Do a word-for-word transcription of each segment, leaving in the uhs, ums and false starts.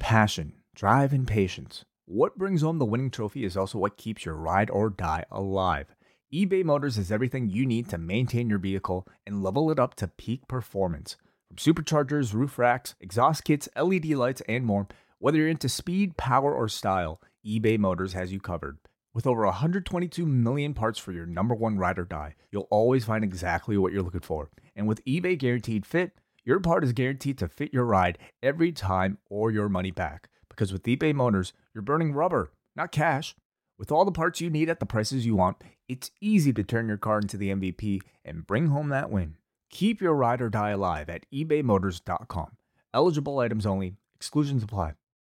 passion, drive, and patience. What brings home the winning trophy is also what keeps your ride or die alive. eBay Motors has everything you need to maintain your vehicle and level it up to peak performance. From superchargers, roof racks, exhaust kits, L E D lights, and more, whether you're into speed, power, or style, eBay Motors has you covered. With over one hundred twenty-two million parts for your number one ride or die, you'll always find exactly what you're looking for. And with eBay Guaranteed Fit, your part is guaranteed to fit your ride every time or your money back. Because with eBay Motors, you're burning rubber, not cash. With all the parts you need at the prices you want, it's easy to turn your car into the M V P and bring home that win. Keep your ride or die alive at ebay motors dot com. Eligible items only. Exclusions apply.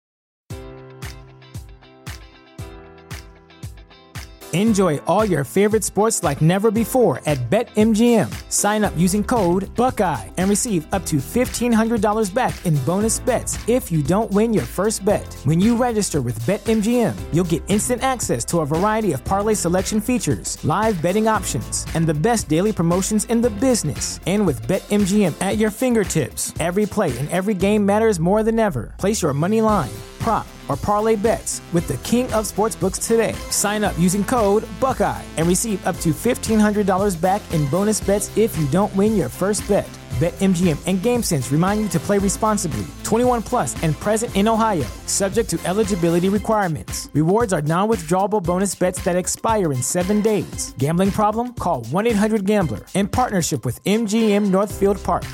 Enjoy all your favorite sports like never before at BetMGM. Sign up using code Buckeye and receive up to fifteen hundred dollars back in bonus bets if you don't win your first bet. When you register with BetMGM, you'll get instant access to a variety of parlay selection features, live betting options, and the best daily promotions in the business. And with BetMGM at your fingertips, every play and every game matters more than ever. Place your money line, prop, or parlay bets with the king of sportsbooks today. Sign up using code Buckeye and receive up to fifteen hundred dollars back in bonus bets if you don't win your first bet. BetMGM and GameSense remind you to play responsibly. twenty-one plus and present in Ohio, subject to eligibility requirements. Rewards are non-withdrawable bonus bets that expire in seven days. Gambling problem? Call one eight hundred gambler. In partnership with M G M Northfield Park.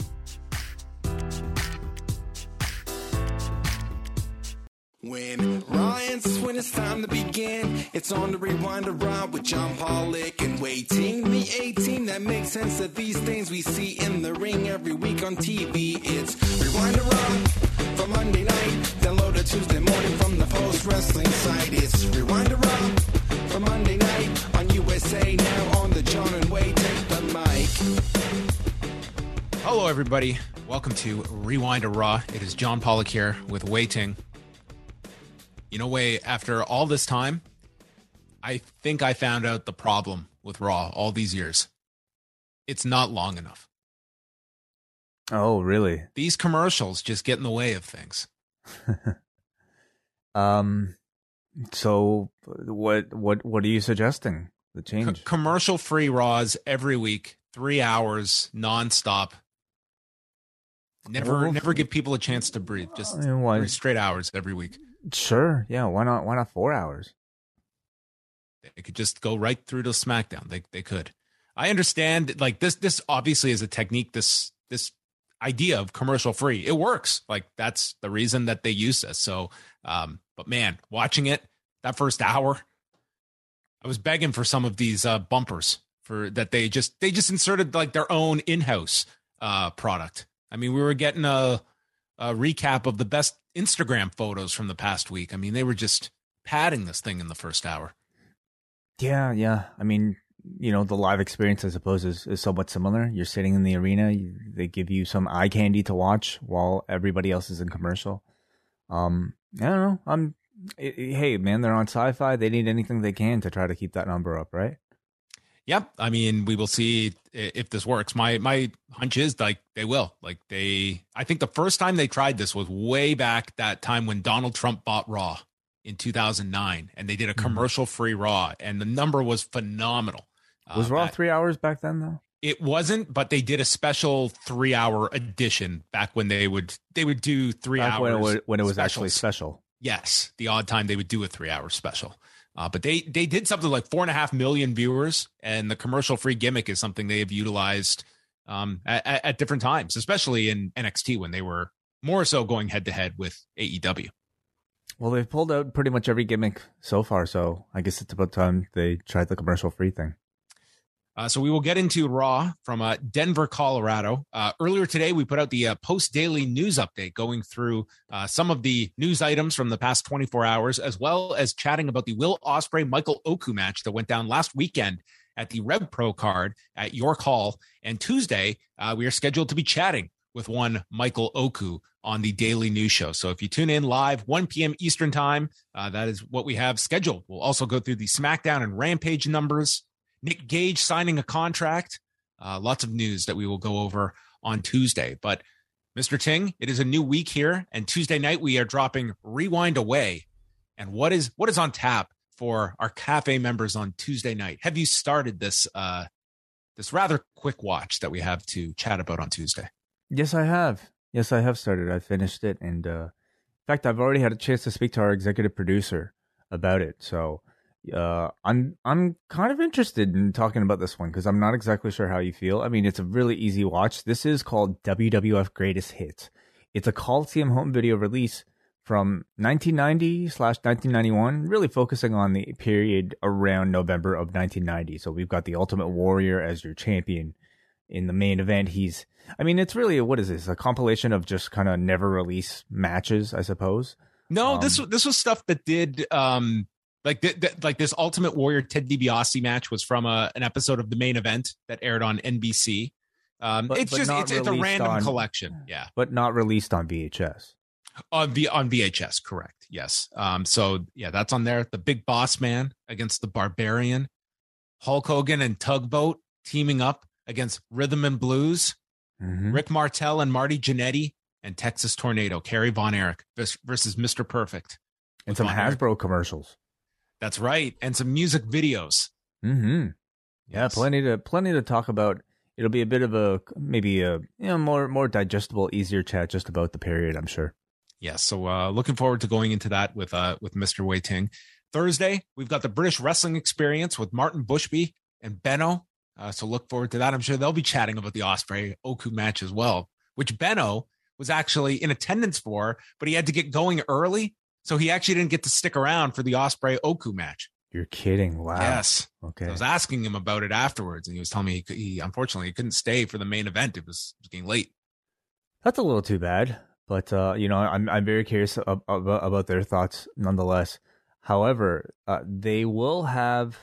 When Ryan's when it's time to begin, it's on the Rewind to Ride with John Pollock and Waiting. The A-Team that makes sense of these things we see in the ring every week on T V. It's Rewind to Ride for Monday night. Download it Tuesday morning from the Post Wrestling site. It's Rewind to Ride for Monday night on U S A. Now on the John and Wai Take the Mic. Hello, everybody. Welcome to Rewind to Raw. It is John Pollock here with Waiting. You know, Wai, after all this time, I think I found out the problem with Raw all these years. It's not long enough. Oh, really? These commercials just get in the way of things. um, so what, what, what are you suggesting? The change? C- commercial-free Raws every week, three hours, nonstop. Never, well, never give people a chance to breathe. Just I mean, why- three straight hours every week. Sure. Yeah. Why not? Why not four hours? They could just go right through to SmackDown. They they could. I understand. Like this. This obviously is a technique. This this idea of commercial free. It works. Like that's the reason that they use this. So, um, but man, watching it that first hour, I was begging for some of these uh, bumpers for that. They just they just inserted like their own in-house uh, product. I mean, we were getting a, a recap of the best Instagram photos from the past week. I mean, they were just padding this thing in the first hour. Yeah, yeah. I mean, you know, the live experience, I suppose, is, is somewhat similar. You're sitting in the arena. You, they give you some eye candy to watch while everybody else is in commercial. Um, I don't know. I'm. It, it, hey, man, they're on Sci-Fi. They need anything they can to try to keep that number up, right? Yep. I mean, we will see if this works. My my hunch is like they will. Like they, I think the first time they tried this was way back that time when Donald Trump bought Raw in two thousand nine, and they did a commercial-free Raw, and the number was phenomenal. Was uh, Raw that, three hours back then, though? It wasn't, but they did a special three-hour edition back when they would they would do three back hours when it was, when it was specials. actually special. Yes, the odd time they would do a three-hour special. Uh, but they they did something like four and a half million viewers, and the commercial-free gimmick is something they have utilized um, at, at different times, especially in N X T when they were more so going head-to-head with A E W. Well, they've pulled out pretty much every gimmick so far, so I guess it's about time they tried the commercial-free thing. Uh, so we will get into Raw from uh, Denver, Colorado. Uh, earlier today, we put out the uh, post-daily news update going through uh, some of the news items from the past twenty-four hours, as well as chatting about the Will Ospreay-Michael Oku match that went down last weekend at the Rev Pro card at York Hall. And Tuesday, uh, we are scheduled to be chatting with one Michael Oku on the daily news show. So if you tune in live, one p.m. Eastern time, uh, that is what we have scheduled. We'll also go through the SmackDown and Rampage numbers, Nick Gage signing a contract, uh, lots of news that we will go over on Tuesday. But Mister Ting, it is a new week here, and Tuesday night we are dropping Rewind Away. And what is what is on tap for our cafe members on Tuesday night? Have you started this uh, this rather quick watch that we have to chat about on Tuesday? Yes, I have. Yes, I have started. I finished it, and uh, in fact, I've already had a chance to speak to our executive producer about it. So uh, I'm I'm kind of interested in talking about this one because I'm not exactly sure how you feel. I mean, it's a really easy watch. This is called W W F Greatest Hits. It's a Coliseum home video release from nineteen ninety slash nineteen ninety-one, really focusing on the period around November of nineteen ninety. So we've got the Ultimate Warrior as your champion in the main event. He's, I mean, it's really, what is this? A compilation of just kind of never release matches, I suppose. No, Um, this this was stuff that did um like th- th- like this Ultimate Warrior Ted DiBiase match was from a, an episode of the main event that aired on N B C. Um, But- it's but just not it's, it's a released random on- collection, yeah. but not released on V H S. On V on V H S, correct? Yes. Um. So yeah, that's on there. The Big Boss Man against the Barbarian, Hulk Hogan and Tugboat teaming up against Rhythm and Blues, Mhm. Rick Martel and Marty Jannetty, and Texas Tornado, Kerry Von Erich vers- versus Mister Perfect. And with some Von Erich. Hasbro commercials. That's right, and some music videos. Mm-hmm. Yeah, Yes. plenty to plenty to talk about. It'll be a bit of a maybe a you know more more digestible, easier chat just about the period, I'm sure. Yes, so uh, looking forward to going into that with uh with Mister Wei Ting. Thursday, we've got the British Wrestling Experience with Martin Bushby and Benno. Uh, so look forward to that. I'm sure they'll be chatting about the Ospreay Oku match as well, which Benno was actually in attendance for, but he had to get going early, so he actually didn't get to stick around for the Ospreay Oku match. You're kidding. Wow. Yes. Okay. I was asking him about it afterwards, and he was telling me he, could- he unfortunately he couldn't stay for the main event. It was, it was getting late. That's a little too bad, but uh, you know, I'm I'm very curious about, about their thoughts nonetheless. However, uh, they will have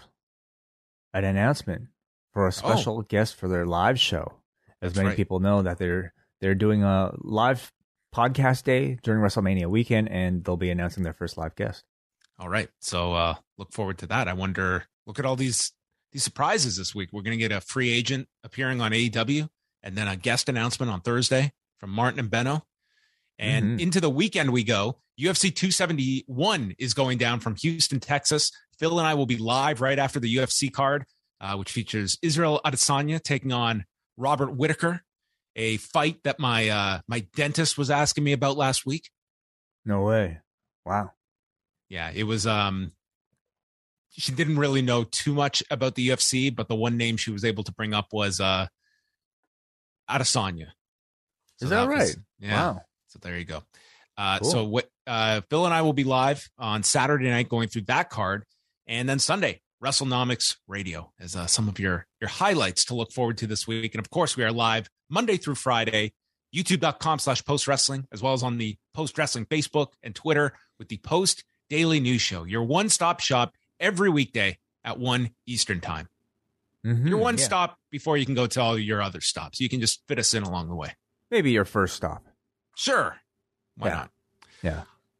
an announcement for a special guest for their live show. As That's many right. people know that they're they're doing a live podcast day during WrestleMania weekend, and they'll be announcing their first live guest. All right. So uh look forward to that. I wonder, look at all these these surprises this week. We're going to get a free agent appearing on A E W and then a guest announcement on Thursday from Martin and Benno. And Mhm. into the weekend we go. U F C two seventy-one is going down from Houston, Texas. Phil and I will be live right after the U F C card, uh, which features Israel Adesanya taking on Robert Whitaker, a fight that my uh, my dentist was asking me about last week. No way. Wow. Yeah, it was um she didn't really know too much about the U F C, but the one name she was able to bring up was uh Adesanya. Is that was- right? Yeah. Wow. So there you go. Uh Cool. so what uh Phil and I will be live on Saturday night going through that card, and then Sunday, WrestleNomics Radio as uh, some of your your highlights to look forward to this week. And of course, we are live Monday through Friday, youtube.com slash post wrestling, as well as on the Post Wrestling Facebook and Twitter with the Post Daily News Show, your one-stop shop every weekday at one Eastern time. Mhm, Your one yeah. stop before you can go to all your other stops. You can just fit us in along the way. Maybe your first stop. Sure. Why Yeah. not? Yeah.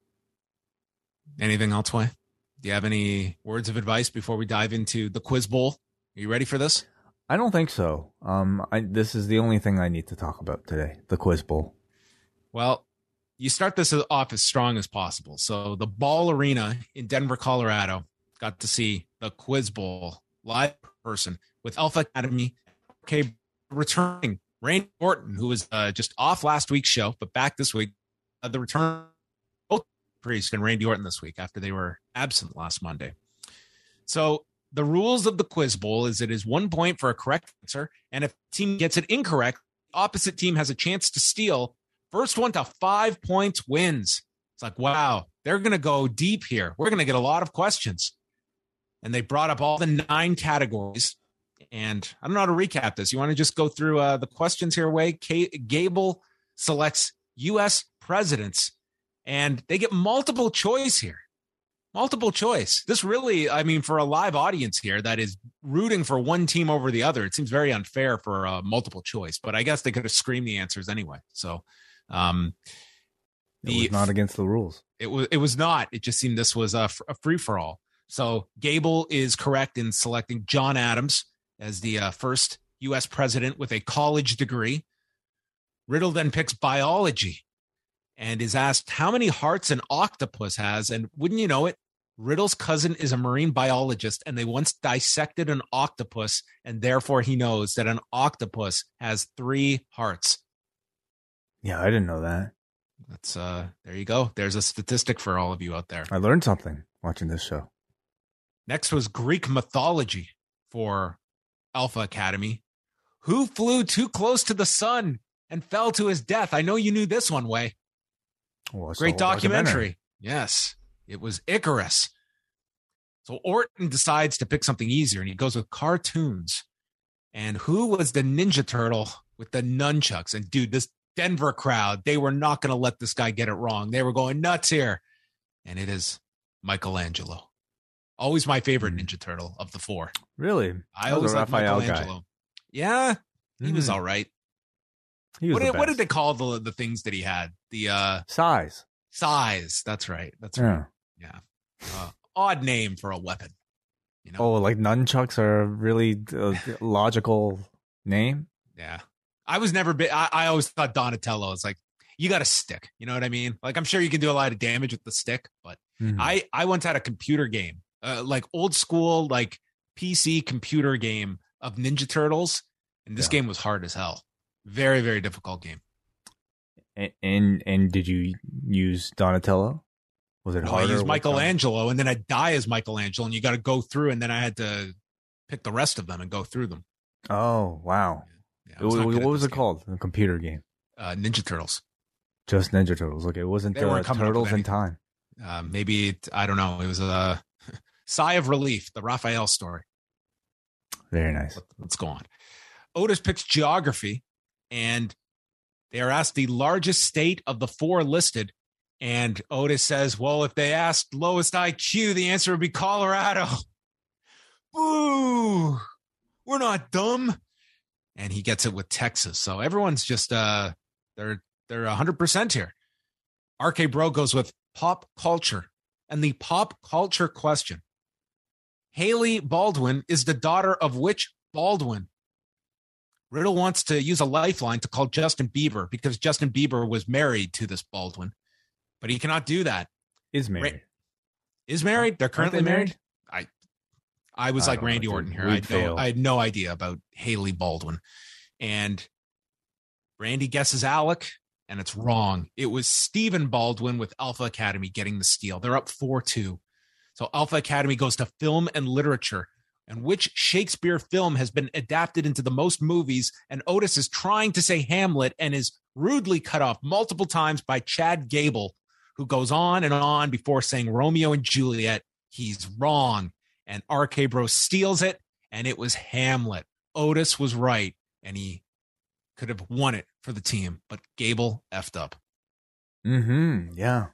Anything else, Way? Do you have any words of advice before we dive into the Quiz Bowl? Are you ready for this? I don't think so. Um, I, this is the only thing I need to talk about today, the Quiz Bowl. Well, you start this off as strong as possible. So the Ball Arena in Denver, Colorado, got to see the Quiz Bowl live in person with Alpha Academy, okay, returning Randy Orton, who was uh, just off last week's show, but back this week. Uh, the return both Priest and Randy Orton this week after they were absent last Monday. So the rules of the Quiz Bowl is it is one point for a correct answer, and if the team gets it incorrect, the opposite team has a chance to steal. First one to five points wins. It's like, wow, they're going to go deep here. We're going to get a lot of questions. And they brought up all the nine categories. And I don't know how to recap this. You want to just go through uh, the questions here, Way? K- Gable selects U S presidents, and they get multiple choice here. Multiple choice. This really, I mean, for a live audience here that is rooting for one team over the other, it seems very unfair for uh, multiple choice. But I guess they could have screamed the answers anyway. So um, It was not against the rules. it was it was not. It just seemed this was a, a free for all. So Gable is correct in selecting John Adams as the uh, first U S president with a college degree. Riddle then picks biology and is asked how many hearts an octopus has. And wouldn't you know it, Riddle's cousin is a marine biologist, and they once dissected an octopus, and therefore he knows that an octopus has three hearts. Yeah, I didn't know that. That's uh there you go. There's a statistic for all of you out there. I learned something watching this show. Next was Greek mythology for Alpha Academy. Who flew too close to the sun and fell to his death? I know you knew this one, Way. Well, it's Great a documentary. documentary. Yes, it was Icarus. So Orton decides to pick something easier, and he goes with cartoons. And who was the Ninja Turtle with the nunchucks? And dude, this Denver crowd, they were not going to let this guy get it wrong. They were going nuts here. And it is Michelangelo. Always my favorite Ninja Turtle of the four. Really? I That was always a liked Raphael Michelangelo. guy. Yeah, he was Mm. all right. He was What the did, what did best. they call the the things that he had? The uh, Size. size. That's right. That's right. Yeah. Yeah. Uh, odd name for a weapon. You know? Oh, like nunchucks are a really uh, logical name? Yeah. I was never big. I, I always thought Donatello is like, you got a stick. You know what I mean? Like, I'm sure you can do a lot of damage with the stick, but Mhm. I, I once had a computer game, uh, like old school, like P C computer game of Ninja Turtles. And this Yeah. game was hard as hell. Very, very difficult game. A- And and did you use Donatello? Was it Well, I harder? used What Michelangelo, and then I'd die as Michelangelo, and you got to go through, and then I had to pick the rest of them and go through them. kind? Oh, wow. Yeah, I was not What, good at what was this it game. called? A computer game. Uh, Ninja Turtles. Just Ninja Turtles. Okay, it wasn't They uh, weren't coming up with Turtles in anything. Time. Uh, maybe it, I don't know. It was a sigh of relief. The Raphael story. Very nice. Let, let's go on. Otis picks geography, and they are asked the largest state of the four listed. And Otis says, well, if they asked lowest I Q, the answer would be Colorado. Boo! We're not dumb. And he gets it with Texas. So everyone's just, uh, they're, they're one hundred percent here. R K Bro goes with pop culture. And the pop culture question. Haley Baldwin is the daughter of which Baldwin? Riddle wants to use a lifeline to call Justin Bieber because Justin Bieber was married to this Baldwin, but he cannot do that. Is married. Is married? They're currently they married? married? I I was I like don't know, Randy dude. Orton here. I We'd had, no, fail. I had no idea about Haley Baldwin. And Randy guesses Alec, and it's wrong. It was Stephen Baldwin with Alpha Academy getting the steal. They're up four two. So Alpha Academy goes to film and literature. And which Shakespeare film has been adapted into the most movies? And Otis is trying to say Hamlet and is rudely cut off multiple times by Chad Gable, who goes on and on before saying Romeo and Juliet. He's wrong. And R K Bro steals it, and it was Hamlet. Otis was right, and he could have won it for the team, but Gable effed up. Mm-hmm. Yeah.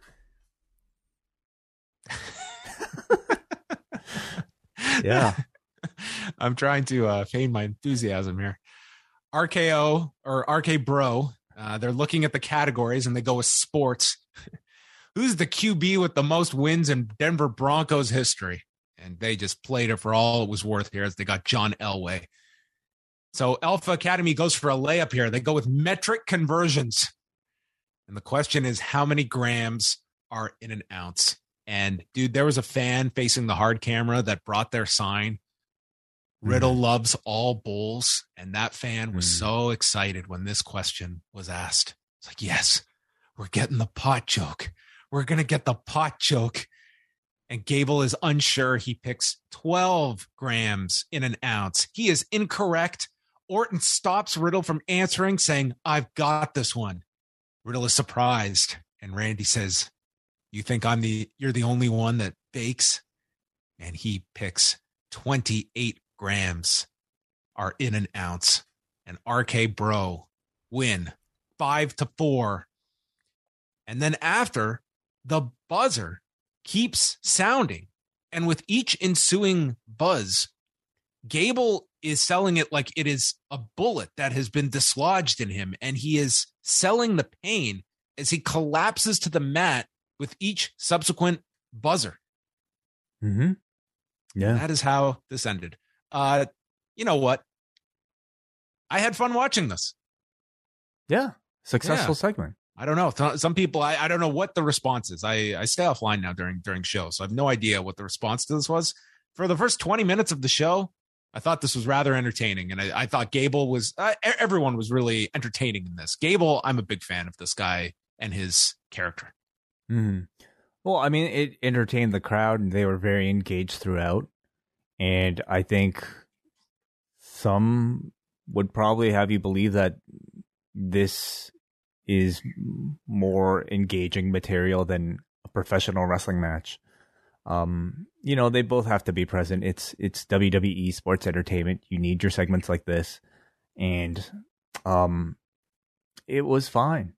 Yeah. I'm trying to uh, feign my enthusiasm here. R K O or R K Bro, uh, they're looking at the categories and they go with sports. Who's the Q B with the most wins in Denver Broncos history? And they just played it for all it was worth here as they got John Elway. So Alpha Academy goes for a layup here. They go with metric conversions. And the question is, how many grams are in an ounce? And dude, there was a fan facing the hard camera that brought their sign. Riddle loves all bulls. And that fan was Mm. so excited when this question was asked. It's like, yes, we're getting the pot joke. We're going to get the pot joke. And Gable is unsure. He picks twelve grams in an ounce. He is incorrect. Orton stops Riddle from answering, saying, I've got this one. Riddle is surprised. And Randy says, you think I'm the, you're the only one that bakes? And he picks twenty-eight grams are in an ounce. And R K Bro win five to four. And then after, the buzzer keeps sounding. And with each ensuing buzz, Gable is selling it like it is a bullet that has been dislodged in him. And he is selling the pain as he collapses to the mat with each subsequent buzzer. Mm-hmm. Yeah. That is how this ended. Uh, you know what? I had fun watching this. Yeah, successful Yeah. segment. I don't know. Th- Some people, I, I don't know what the response is. I, I stay offline now during during shows, so I have no idea what the response to this was. For the first twenty minutes of the show, I thought this was rather entertaining, and I, I thought Gable was. Uh, e- everyone was really entertaining in this. Gable, I'm a big fan of this guy and his character. Mm. Well, I mean, it entertained the crowd, and they were very engaged throughout. And I think some would probably have you believe that this is more engaging material than a professional wrestling match. Um, you know, they both have to be present. It's it's W W E sports entertainment. You need your segments like this, and um, it was fine.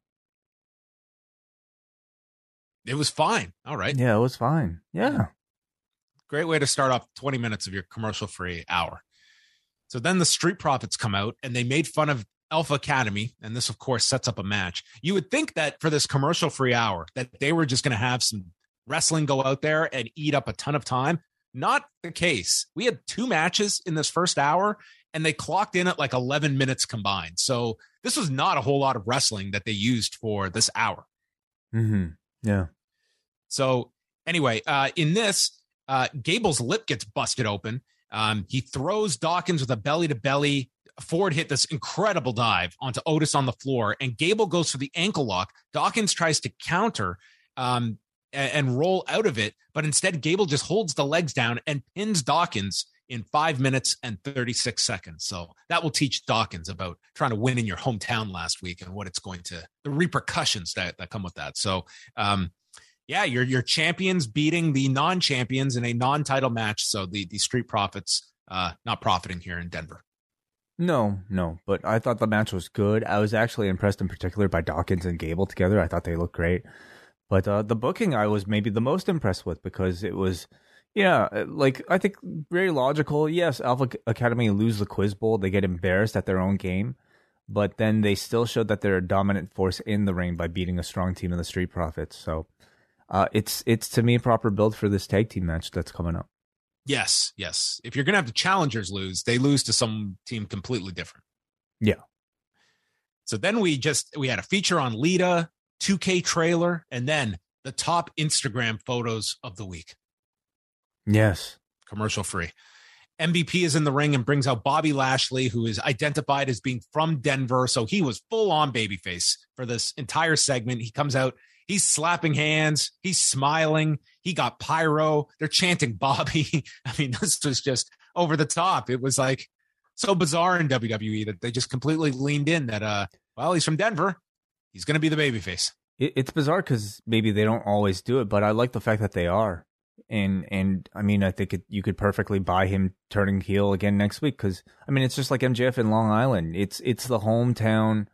It was fine. All right. Yeah, it was fine. Yeah. Great way to start off twenty minutes of your commercial free hour. So then the Street Profits come out and they made fun of Alpha Academy. And this, of course, sets up a match. You would think that for this commercial free hour, that they were just going to have some wrestling go out there and eat up a ton of time. Not the case. We had two matches in this first hour and they clocked in at like eleven minutes combined. So this was not a whole lot of wrestling that they used for this hour. Mm-hmm. Yeah. So anyway, uh, in this, uh, Gable's lip gets busted open. Um, he throws Dawkins with a belly to belly. Ford hit this incredible dive onto Otis on the floor, and Gable goes for the ankle lock. Dawkins tries to counter um, and, and roll out of it, but instead Gable just holds the legs down and pins Dawkins in five minutes and thirty-six seconds. So that will teach Dawkins about trying to win in your hometown last week and what it's going to, the repercussions that, that come with that. So, um, yeah, your your champions beating the non-champions in a non-title match. So the the Street Profits uh, not profiting here in Denver. No, no, but I thought the match was good. I was actually impressed in particular by Dawkins and Gable together. I thought they looked great. But uh, the booking I was maybe the most impressed with because it was, yeah, like I think very logical. Yes, Alpha Academy lose the Quiz Bowl. They get embarrassed at their own game. But then they still showed that they're a dominant force in the ring by beating a strong team in the Street Profits. So uh, it's, it's to me, a proper build for this tag team match that's coming up. Yes, yes. If you're going to have the challengers lose, they lose to some team completely different. Yeah. So then we just, we had a feature on Lita, two K trailer, and then the top Instagram photos of the week. Yes. Commercial free. M V P is in the ring and brings out Bobby Lashley, who is identified as being from Denver. So he was full on babyface for this entire segment. He comes out, he's slapping hands, he's smiling, he got pyro, they're chanting Bobby. I mean, this was just over the top. It was like so bizarre in W W E that they just completely leaned in that, uh, well, he's from Denver, he's going to be the babyface. It, it's bizarre because maybe they don't always do it, but I like the fact that they are. And, and I mean, I think it, you could perfectly buy him turning heel again next week because, I mean, it's just like M J F in Long Island. It's it's the hometown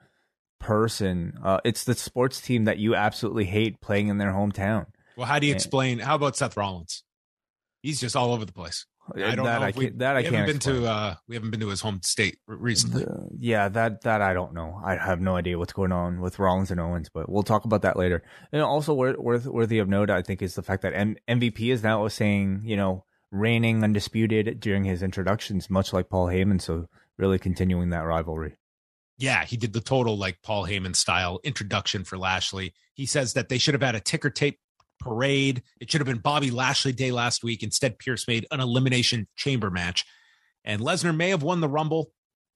person. Uh, it's the sports team that you absolutely hate playing in their hometown. Well, how do you explain? How about Seth Rollins? He's just all over the place. I don't that know. I If we, can't, that I we can't haven't been explain. to. Uh, we haven't been to his home state recently. Uh, yeah, that that I don't know. I have no idea what's going on with Rollins and Owens, but we'll talk about that later. And also worth worth worthy of note, I think, is the fact that M- MVP is now saying, you know, reigning undisputed during his introductions, much like Paul Heyman. So really continuing that rivalry. Yeah, he did the total like Paul Heyman style introduction for Lashley. He says that they should have had a ticker tape parade. It should have been Bobby Lashley Day last week. Instead, Pierce made an elimination chamber match. And Lesnar may have won the Rumble,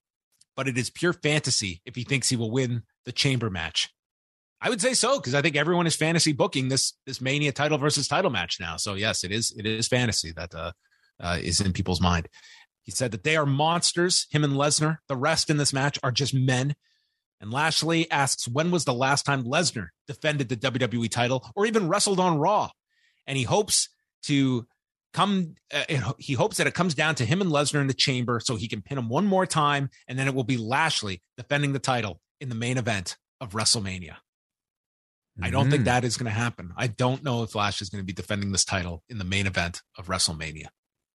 but it is pure fantasy if he thinks he will win the chamber match. I would say so, because I think everyone is fantasy booking this this Mania title versus title match now. So yes, it is it is fantasy that uh, uh, is in people's mind. He said that they are monsters, him and Lesnar. The rest in this match are just men. And Lashley asks, when was the last time Lesnar defended the W W E title or even wrestled on Raw? And he hopes to come, uh, he hopes that it comes down to him and Lesnar in the chamber so he can pin him one more time. And then it will be Lashley defending the title in the main event of WrestleMania. Mm-hmm. I don't think that is going to happen. I don't know if Lashley is going to be defending this title in the main event of WrestleMania.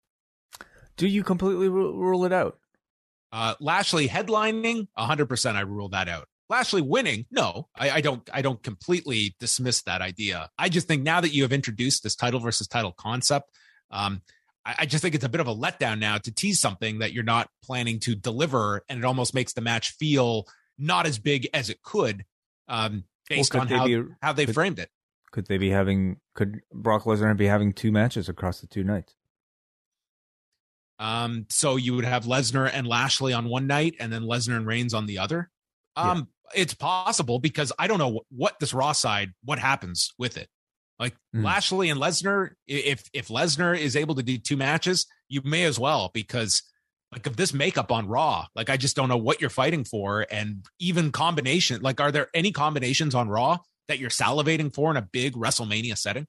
Do you completely rule it out? Uh, Lashley headlining, one hundred percent I rule that out. Lashley winning, no, I, I don't I don't completely dismiss that idea. I just think now that you have introduced this title versus title concept, um, I, I just think it's a bit of a letdown now to tease something that you're not planning to deliver, and it almost makes the match feel not as big as it could, um, based Well, on could they how, be- how they could- framed it. Could they be having? Could Brock Lesnar be having two matches across the two nights? Um, so you would have Lesnar and Lashley on one night, and then Lesnar and Reigns on the other. Um, yeah. It's possible, because I don't know what, what this Raw side, what happens with it. Like mm. Lashley and Lesnar, if if Lesnar is able to do two matches, you may as well, because like of this makeup on Raw, like I just don't know what you're fighting for, and even combination. Like, are there any combinations on Raw that you're salivating for in a big WrestleMania setting?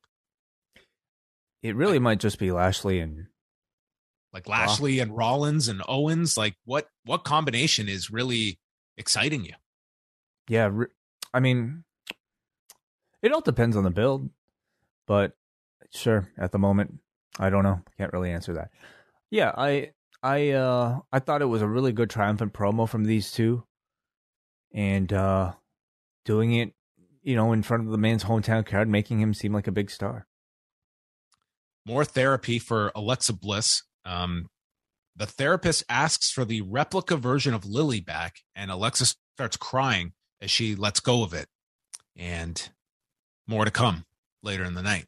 It really like, might just be Lashley and like Lashley Raw. and Rollins and Owens. Like what what combination is really exciting you? Yeah, I mean, it all depends on the build. But sure, at the moment, I don't know. Can't really answer that. Yeah, I I uh I thought it was a really good triumphant promo from these two. And uh doing it, you know, in front of the man's hometown crowd, making him seem like a big star. More therapy for Alexa Bliss. Um the therapist asks for the replica version of Lily back, and Alexa starts crying as she lets go of it. And more to come later in the night.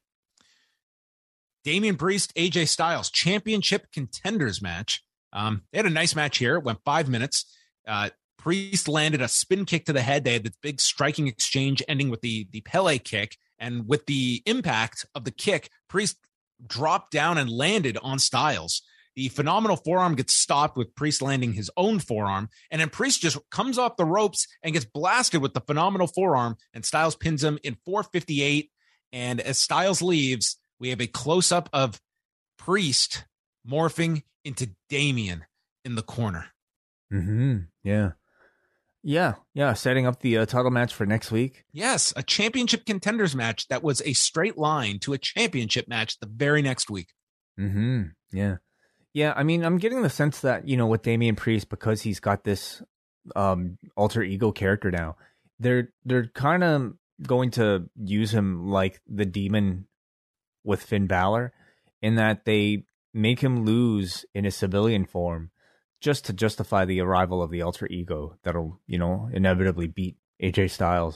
Damian Priest, A J Styles, championship contenders match. Um, they had a nice match here. It went five minutes. Uh, Priest landed a spin kick to the head. They had this big striking exchange ending with the, the Pele kick. And with the impact of the kick, Priest dropped down and landed on Styles. The phenomenal forearm gets stopped with Priest landing his own forearm. And then Priest just comes off the ropes and gets blasted with the phenomenal forearm. And Styles pins him in four fifty-eight. And as Styles leaves, we have a close-up of Priest morphing into Damian in the corner. Mm-hmm. Yeah. Yeah. Yeah. Setting up the uh, title match for next week. Yes. A championship contenders match that was a straight line to a championship match the very next week. Mm-hmm. Yeah. Yeah. I mean, I'm getting the sense that, you know, with Damian Priest, because he's got this um, alter ego character now, they're, they're kind of going to use him like the demon with Finn Balor, in that they make him lose in his civilian form just to justify the arrival of the alter ego that'll, you know, inevitably beat A J Styles.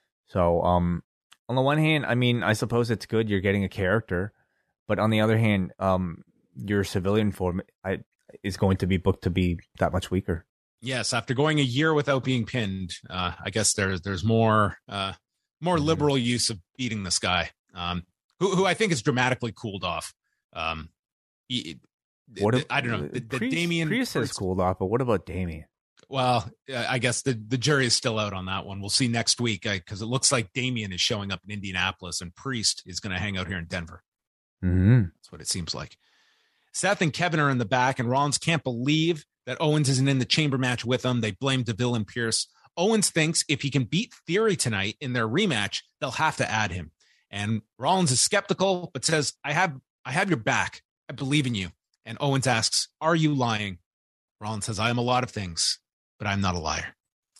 So, um, on the one hand, I mean, I suppose it's good you're getting a character, but on the other hand, um, your civilian form I, is going to be booked to be that much weaker. Yes, after going a year without being pinned, uh, I guess there's there's more uh, more mm-hmm. liberal use of beating this guy, um, who who I think is dramatically cooled off. Um, he, what if, I don't know. The, the Priest, Damian Priest has cooled off, but what about Damian? Well, I guess the, the jury is still out on that one. We'll see next week, because it looks like Damian is showing up in Indianapolis and Priest is going to hang out here in Denver. Mm-hmm. That's what it seems like. Seth and Kevin are in the back, and Rollins can't believe that Owens isn't in the chamber match with them. They blame DeVille and Pierce. Owens thinks if he can beat Theory tonight in their rematch, they'll have to add him. And Rollins is skeptical, but says, I have I have your back. I believe in you. And Owens asks, are you lying? Rollins says, I am a lot of things, but I'm not a liar.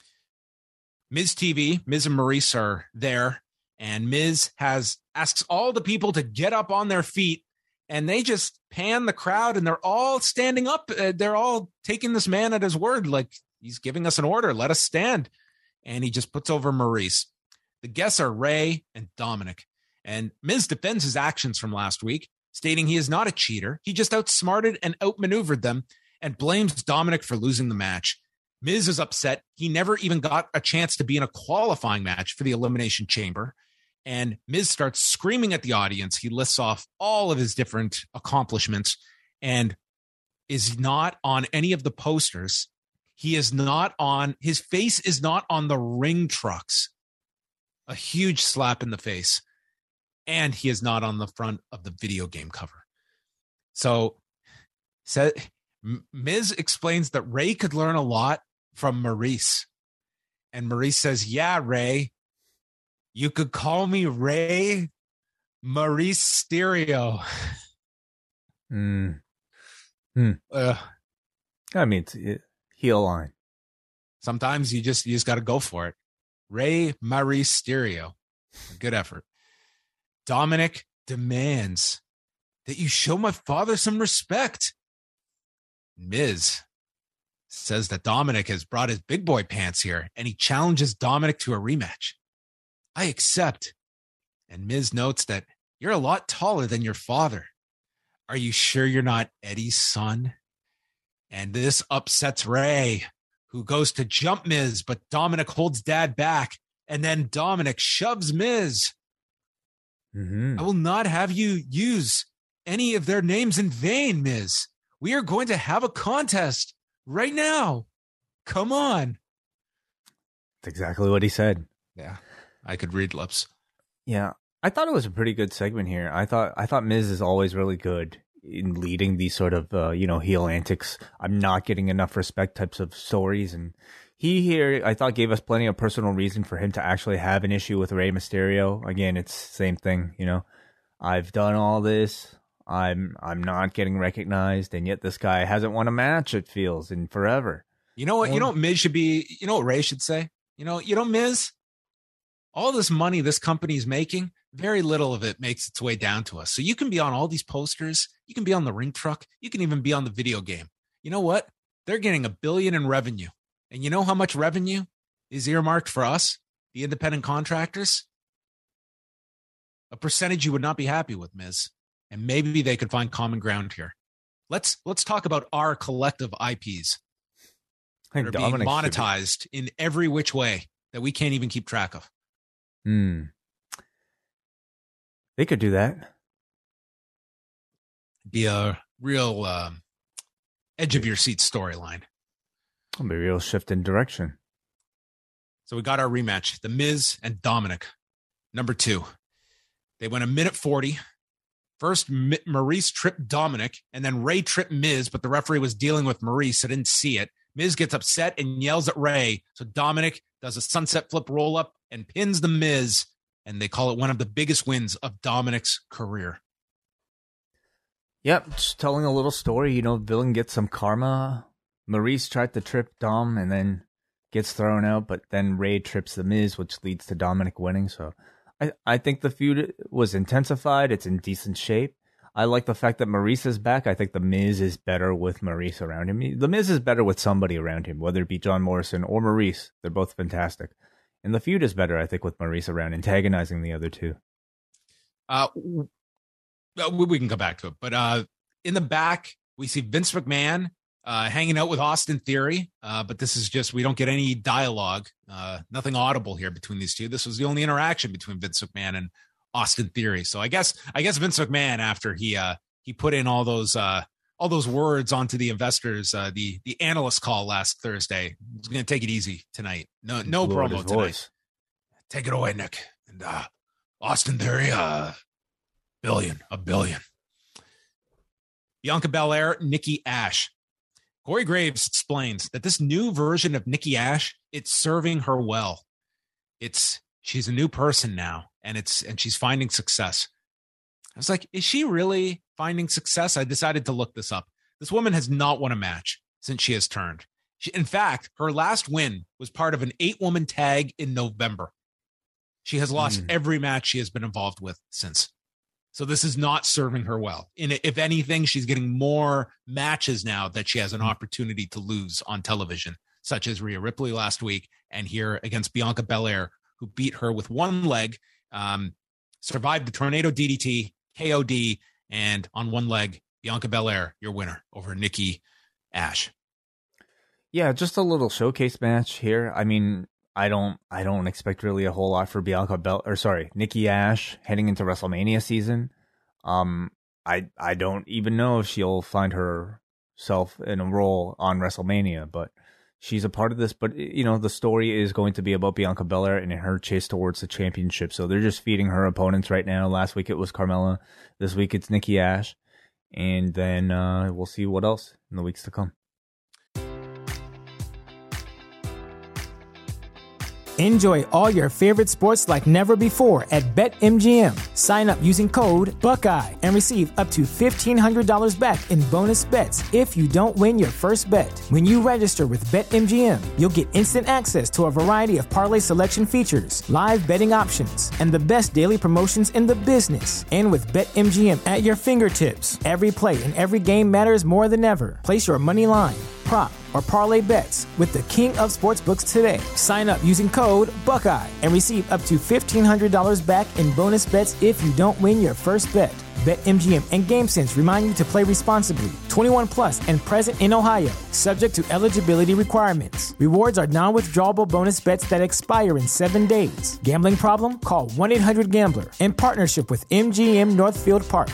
Miz T V, Miz and Maurice are there, and Miz has asks all the people to get up on their feet, and they just pan the crowd, and they're all standing up. Uh, they're all taking this man at his word, like he's giving us an order. Let us stand. And he just puts over Maurice. The guests are Ray and Dominic, and Miz defends his actions from last week, stating he is not a cheater. He just outsmarted and outmaneuvered them, and blames Dominic for losing the match. Miz is upset. He never even got a chance to be in a qualifying match for the Elimination Chamber. And Miz starts screaming at the audience. He lists off all of his different accomplishments and is not on any of the posters. He is not on, his face is not on the ring trucks. A huge slap in the face. And he is not on the front of the video game cover. So, so Miz explains that Ray could learn a lot from Maurice. And Maurice says, yeah, Ray, you could call me Ray Maurice Stereo. Mm. Mm. Uh, I mean, it's it, heel line. Sometimes you just you just got to go for it. Ray Maurice Stereo. Good effort. Dominic demands that you show my father some respect. Miz says that Dominic has brought his big boy pants here and he challenges Dominic to a rematch. I accept. And Miz notes that you're a lot taller than your father. Are you sure you're not Eddie's son? And this upsets Ray, who goes to jump Miz, but Dominic holds Dad back. And then Dominic shoves Miz. Mm-hmm. I will not have you use any of their names in vain, Miz. We are going to have a contest right now. Come on. That's exactly what he said. Yeah, I could read lips. Yeah, I thought it was a pretty good segment here. I thought I thought Miz is always really good in leading these sort of uh, you know heel antics. I'm not getting enough respect types of stories, and he here I thought gave us plenty of personal reason for him to actually have an issue with Rey Mysterio. Again, it's same thing. You know, I've done all this. I'm I'm not getting recognized, and yet this guy hasn't won a match, it feels, in forever. You know what? You know what Miz should be. You know what Ray should say. You know. You know Miz. All this money this company is making, very little of it makes its way down to us. So you can be on all these posters. You can be on the ring truck. You can even be on the video game. You know what? They're getting a billion in revenue. And you know how much revenue is earmarked for us, the independent contractors? A percentage you would not be happy with, Miz. And maybe they could find common ground here. Let's let's talk about our collective I Ps that are being monetized in every which way that we can't even keep track of. Hmm. They could do that. Be a real um, edge of your seat storyline. It'll be a real shift in direction. So we got our rematch, The Miz and Dominic. Number two. They went a minute forty. First, M- Maurice tripped Dominic, and then Ray tripped Miz, but the referee was dealing with Maurice, so didn't see it. Miz gets upset and yells at Ray. So Dominic does a sunset flip roll up and pins the Miz, and they call it one of the biggest wins of Dominic's career. Yep, just telling a little story. You know, villain gets some karma. Maurice tried to trip Dom and then gets thrown out, but then Ray trips the Miz, which leads to Dominic winning. So I, I think the feud was intensified. It's in decent shape. I like the fact that Maurice is back. I think the Miz is better with Maurice around him. The Miz is better with somebody around him, whether it be John Morrison or Maurice. They're both fantastic. And the feud is better, I think, with Maurice around, antagonizing the other two. Uh, we can come back to it. But uh, in the back, we see Vince McMahon uh, hanging out with Austin Theory. Uh, but this is just, we don't get any dialogue, uh, nothing audible here between these two. This was the only interaction between Vince McMahon and Austin Theory. So I guess I guess Vince McMahon, after he uh, he put in all those uh, all those words onto the investors, uh, the the analyst call last Thursday, was going to take it easy tonight. No no Lord promo tonight. Voice. Take it away, Nick. And uh, Austin Theory, uh, billion, a billion. Bianca Belair, Nikki Ash. Corey Graves explains that this new version of Nikki Ash, it's serving her well. It's she's a new person now. And it's and she's finding success. I was like, is she really finding success? I decided to look this up. This woman has not won a match since she has turned. She, in fact, her last win was part of an eight-woman tag in November. She has lost mm. every match she has been involved with since. So this is not serving her well. And if anything, she's getting more matches now that she has an opportunity to lose on television, such as Rhea Ripley last week and here against Bianca Belair, who beat her with one leg. Um, survived the tornado D D T, K O D, and on one leg, Bianca Belair, your winner over Nikki Ash. Yeah, just a little showcase match here. I mean, I don't, I don't expect really a whole lot for Bianca Bel, or sorry, Nikki Ash heading into WrestleMania season. Um, I, I don't even know if she'll find herself in a role on WrestleMania, but she's a part of this. But, you know, the story is going to be about Bianca Belair and her chase towards the championship. So they're just feeding her opponents right now. Last week it was Carmella. This week it's Nikki Ash. And then uh, we'll see what else in the weeks to come. Enjoy all your favorite sports like never before at BetMGM. Sign up using code Buckeye and receive up to fifteen hundred dollars back in bonus bets if you don't win your first bet. When you register with BetMGM, you'll get instant access to a variety of parlay selection features, live betting options, and the best daily promotions in the business. And with BetMGM at your fingertips, every play and every game matters more than ever. Place your money line, prop, or parlay bets with the king of sportsbooks today. Sign up using code Buckeye and receive up to fifteen hundred dollars back in bonus bets if you don't win your first bet. BetMGM and GameSense remind you to play responsibly. twenty-one plus and present in Ohio, subject to eligibility requirements. Rewards are non-withdrawable bonus bets that expire in seven days. Gambling problem? Call one eight hundred gambler in partnership with M G M Northfield Park.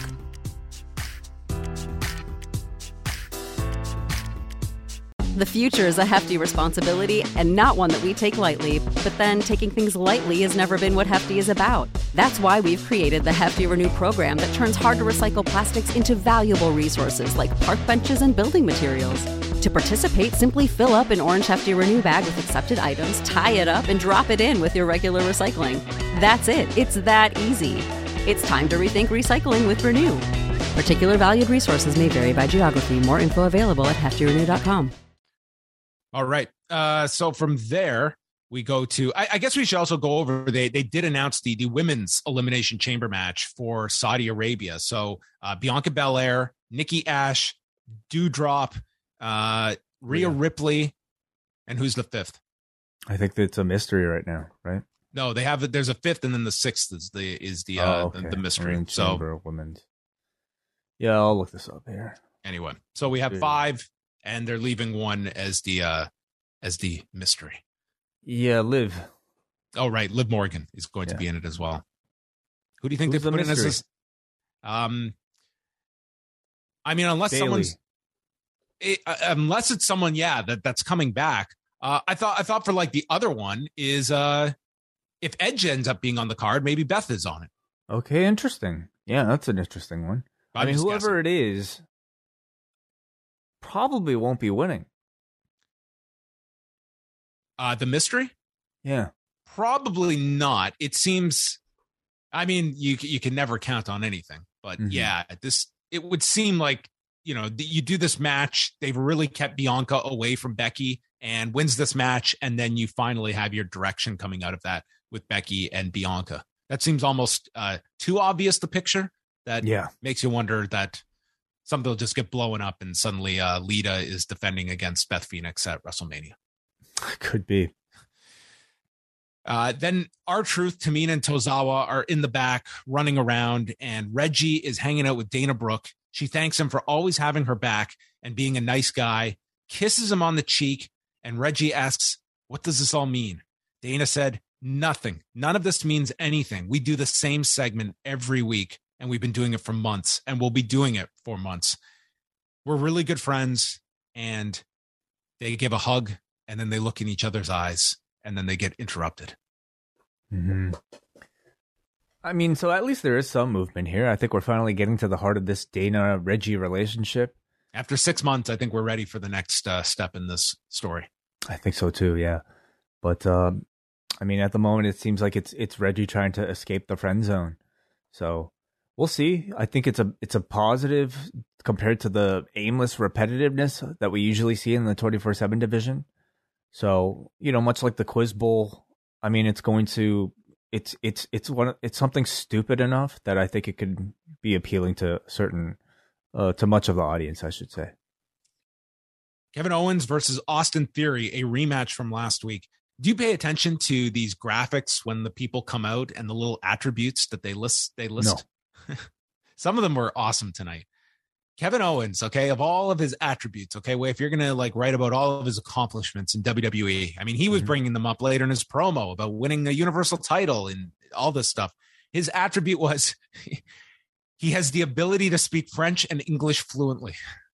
The future is a hefty responsibility and not one that we take lightly. But then taking things lightly has never been what Hefty is about. That's why we've created the Hefty Renew program that turns hard-to-recycle plastics into valuable resources like park benches and building materials. To participate, simply fill up an orange Hefty Renew bag with accepted items, tie it up, and drop it in with your regular recycling. That's it. It's that easy. It's time to rethink recycling with Renew. Particular valued resources may vary by geography. More info available at hefty renew dot com. All right. Uh, so from there, we go to, I, I guess we should also go over, they they did announce the, the women's elimination chamber match for Saudi Arabia. So uh, Bianca Belair, Nikki Ash, Doudrop, uh, Rhea yeah. Ripley, and who's the fifth? I think it's a mystery right now, right? No, they have, there's a fifth, and then the sixth is the, is the, uh, oh, okay. the, the mystery. So women's. Yeah, I'll look this up here. Anyway, so we have Good. five, and they're leaving one as the, uh, as the mystery. Yeah, Liv. Oh, right. Liv Morgan is going yeah. to be in it as well. Who do you think Who's they put the in as this? Um, I mean, unless Bailey. someone's, it, uh, unless it's someone, yeah, that, that's coming back. Uh, I thought, I thought for like the other one is, uh, if Edge ends up being on the card, maybe Beth is on it. Okay, interesting. Yeah, that's an interesting one. I'm I mean, whoever guessing. it is probably won't be winning. Uh, the mystery? Yeah. Probably not. It seems, I mean, you you can never count on anything, but mm-hmm. yeah, this, it would seem like, you know, you do this match, they've really kept Bianca away from Becky and wins this match, and then you finally have your direction coming out of that with Becky and Bianca. That seems almost uh, too obvious, the picture, that yeah. makes you wonder that something will just get blown up and suddenly uh, Lita is defending against Beth Phoenix at WrestleMania. Could be. Uh, then R-Truth, Tamina, and Tozawa are in the back running around, and Reggie is hanging out with Dana Brooke. She thanks him for always having her back and being a nice guy, kisses him on the cheek, and Reggie asks, "What does this all mean?" Dana said, "Nothing. None of this means anything. We do the same segment every week, and we've been doing it for months, and we'll be doing it for months. We're really good friends." And they give a hug, and then they look in each other's eyes, and then they get interrupted. Mm-hmm. I mean, so at least there is some movement here. I think we're finally getting to the heart of this Dana-Reggie relationship. After six months, I think we're ready for the next uh, step in this story. I think so too, yeah. But, um, I mean, at the moment, it seems like it's it's Reggie trying to escape the friend zone. So we'll see. I think it's a it's a positive compared to the aimless repetitiveness that we usually see in the twenty-four seven division. So, you know, much like the Quiz Bowl, I mean, it's going to, it's, it's, it's one, it's something stupid enough that I think it could be appealing to certain, uh, to much of the audience, I should say. Kevin Owens versus Austin Theory, a rematch from last week. Do you pay attention to these graphics when the people come out and the little attributes that they list? They list. No. Some of them were awesome tonight. Kevin Owens, okay, of all of his attributes, okay, well, if you're going to like write about all of his accomplishments in W W E, I mean, he was mm-hmm. bringing them up later in his promo about winning a Universal title and all this stuff. His attribute was he has the ability to speak French and English fluently.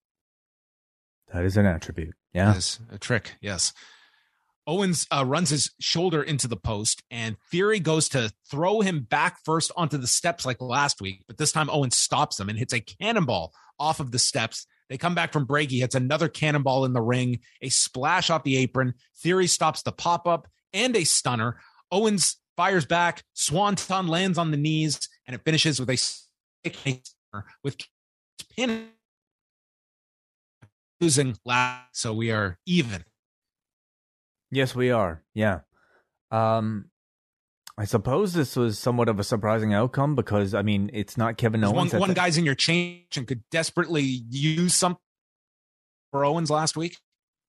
That is an attribute. Yeah. That is a trick. Yes. Owens uh, runs his shoulder into the post, and Theory goes to throw him back first onto the steps like last week, but this time Owens stops him and hits a cannonball off of the steps. They come back from break. He hits another cannonball in the ring, a splash off the apron. Theory stops the pop-up and a stunner. Owens fires back. Swanton lands on the knees, and it finishes with a stick with pin losing last. So we are even. Yes, we are. Yeah. Um, I suppose this was somewhat of a surprising outcome because, I mean, it's not Kevin Owens. One, one guy's in your change and could desperately use something for Owens last week.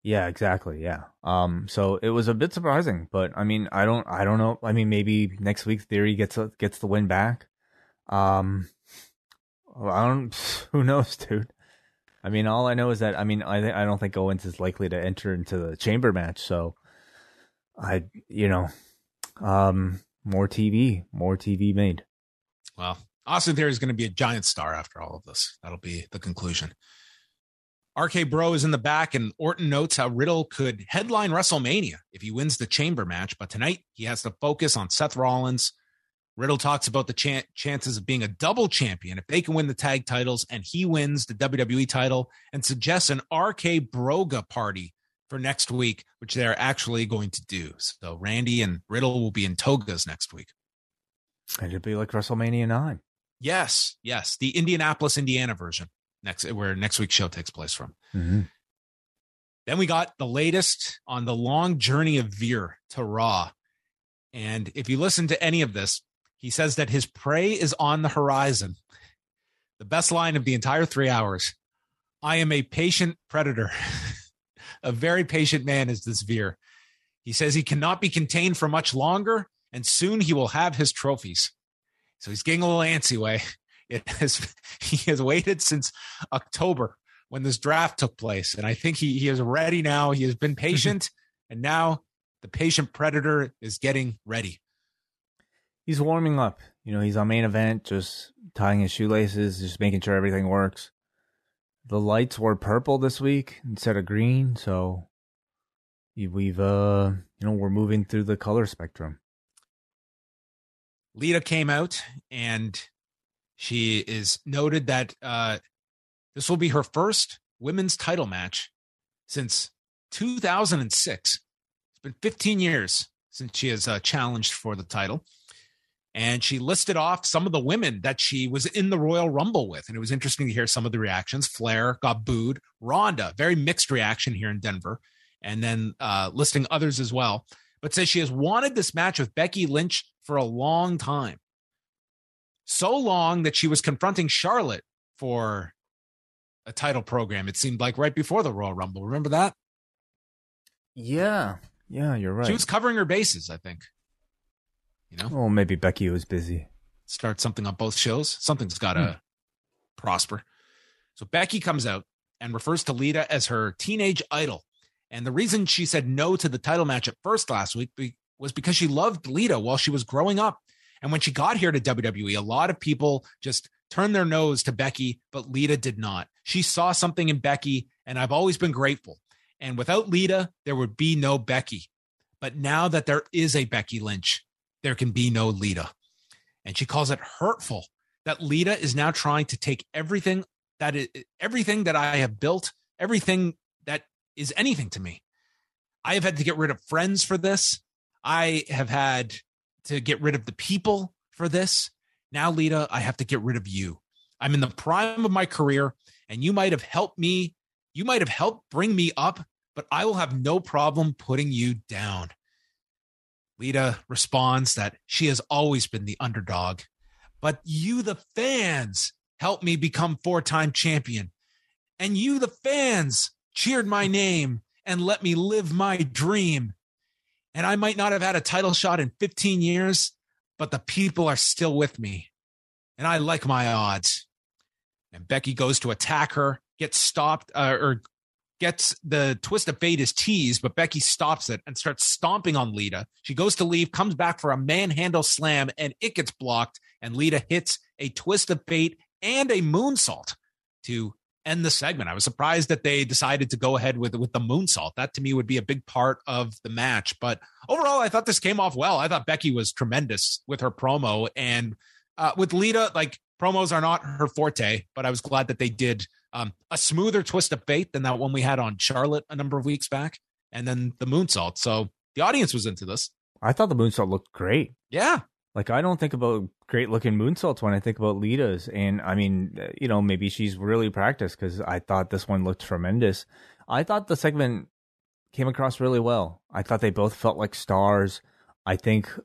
Yeah, exactly. Yeah. Um. So it was a bit surprising, but I mean, I don't, I don't know. I mean, maybe next week Theory gets a, gets the win back. Um. I don't. Who knows, dude? I mean, all I know is that I mean, I th- I don't think Owens is likely to enter into the chamber match. So, I, you know, um, more T V, more T V made. Well, Austin Theory is going to be a giant star after all of this. That'll be the conclusion. R K Bro is in the back, and Orton notes how Riddle could headline WrestleMania if he wins the chamber match. But tonight, he has to focus on Seth Rollins. Riddle talks about the ch- chances of being a double champion if they can win the tag titles and he wins the W W E title, and suggests an R K Broga party for next week, which they're actually going to do. So Randy and Riddle will be in togas next week. It'd be like WrestleMania nine. Yes, yes. The Indianapolis, Indiana version. Next, where next week's show takes place from. Mm-hmm. Then we got the latest on the long journey of Veer to Raw. And if you listen to any of this, he says that his prey is on the horizon. The best line of the entire three hours. I am a patient predator. A very patient man is this Veer. He says he cannot be contained for much longer, and soon he will have his trophies. So he's getting a little antsy way. It has, he has waited since October when this draft took place. And I think he, he is ready now. He has been patient. And now the patient predator is getting ready. He's warming up. You know, he's on main event, just tying his shoelaces, just making sure everything works. The lights were purple this week instead of green. So we've, uh, you know, we're moving through the color spectrum. Lita came out and she is noted that uh, this will be her first women's title match since two thousand six. It's been fifteen years since she has uh, challenged for the title. And she listed off some of the women that she was in the Royal Rumble with. And it was interesting to hear some of the reactions. Flair got booed. Ronda, very mixed reaction here in Denver. And then uh, listing others as well. But says she has wanted this match with Becky Lynch for a long time. So long that she was confronting Charlotte for a title program. It seemed like right before the Royal Rumble. Remember that? Yeah. Yeah, you're right. She was covering her bases, I think. You know? Oh, maybe Becky was busy. Start something on both shows. Something's got to hmm. prosper. So Becky comes out and refers to Lita as her teenage idol. And the reason she said no to the title match at first last week was because she loved Lita while she was growing up. And when she got here to W W E, a lot of people just turned their nose to Becky, but Lita did not. She saw something in Becky, and I've always been grateful. And without Lita, there would be no Becky. But now that there is a Becky Lynch, there can be no Lita. And she calls it hurtful that Lita is now trying to take everything that is, everything that I have built, everything that is anything to me. I have had to get rid of friends for this. I have had to get rid of the people for this. Now, Lita, I have to get rid of you. I'm in the prime of my career, and you might have helped me. You might have helped bring me up, but I will have no problem putting you down. Lita responds that she has always been the underdog, but you, the fans, helped me become four-time champion. And you, the fans, cheered my name and let me live my dream. And I might not have had a title shot in fifteen years, but the people are still with me. And I like my odds. And Becky goes to attack her, gets stopped, uh, or gets the twist of fate is teased, but Becky stops it and starts stomping on Lita. She goes to leave, comes back for a manhandle slam, and it gets blocked. And Lita hits a twist of fate and a moonsault to end the segment. I was surprised that they decided to go ahead with, with the moonsault. That to me would be a big part of the match. But overall, I thought this came off well. I thought Becky was tremendous with her promo. And uh, with Lita, like, promos are not her forte, but I was glad that they did um, a smoother twist of fate than that one we had on Charlotte a number of weeks back. And then the moonsault. So the audience was into this. I thought the moonsault looked great. Yeah. Like, I don't think about great looking moonsaults when I think about Lita's. And I mean, you know, maybe she's really practiced, because I thought this one looked tremendous. I thought the segment came across really well. I thought they both felt like stars. I think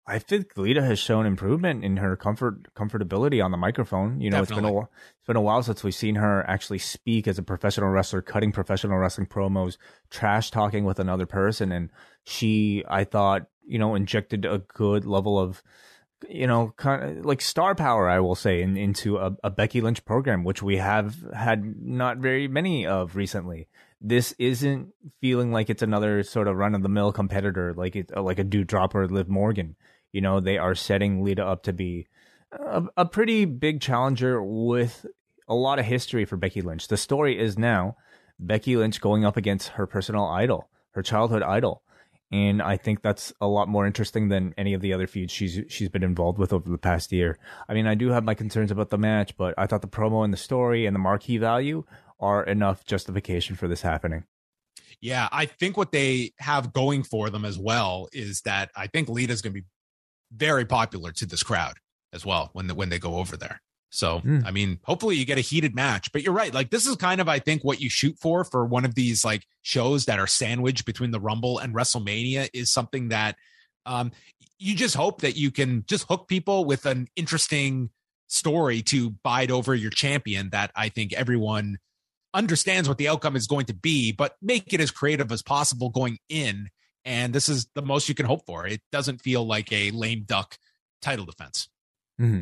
I think Lita has shown improvement in her comfort comfortability on the microphone. You know, Definitely. it's been a it's been a while since we've seen her actually speak as a professional wrestler, cutting professional wrestling promos, trash talking with another person, and she, I thought, you know, injected a good level of, you know, kind of like star power, I will say, in, into a, a Becky Lynch program, which we have had not very many of recently. This isn't feeling like it's another sort of run of the mill competitor, like it, like a Doudrop or Liv Morgan. You know, they are setting Lita up to be a, a pretty big challenger with a lot of history for Becky Lynch. The story is now Becky Lynch going up against her personal idol, her childhood idol. And I think that's a lot more interesting than any of the other feuds she's she's been involved with over the past year. I mean, I do have my concerns about the match, but I thought the promo and the story and the marquee value are enough justification for this happening. Yeah, I think what they have going for them as well is that I think Lita's going to be very popular to this crowd as well when the, when they go over there. So, mm. I mean, hopefully you get a heated match, but you're right. Like, this is kind of, I think, what you shoot for, for one of these like shows that are sandwiched between the Rumble and WrestleMania, is something that um, you just hope that you can just hook people with an interesting story to bide over your champion that I think everyone understands what the outcome is going to be, but make it as creative as possible going in. And this is the most you can hope for. It doesn't feel like a lame duck title defense. Mm-hmm.